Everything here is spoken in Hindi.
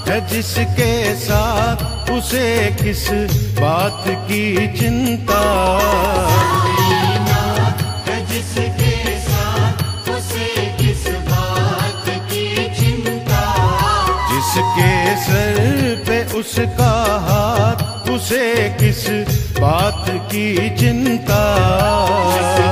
है जिसके साथ उसे किस बात की चिंता। साईनाथ है जिसके साथ उसे किस बात की चिंता। जिसके सर पे उसका हाथ उसे किस बात की चिंता।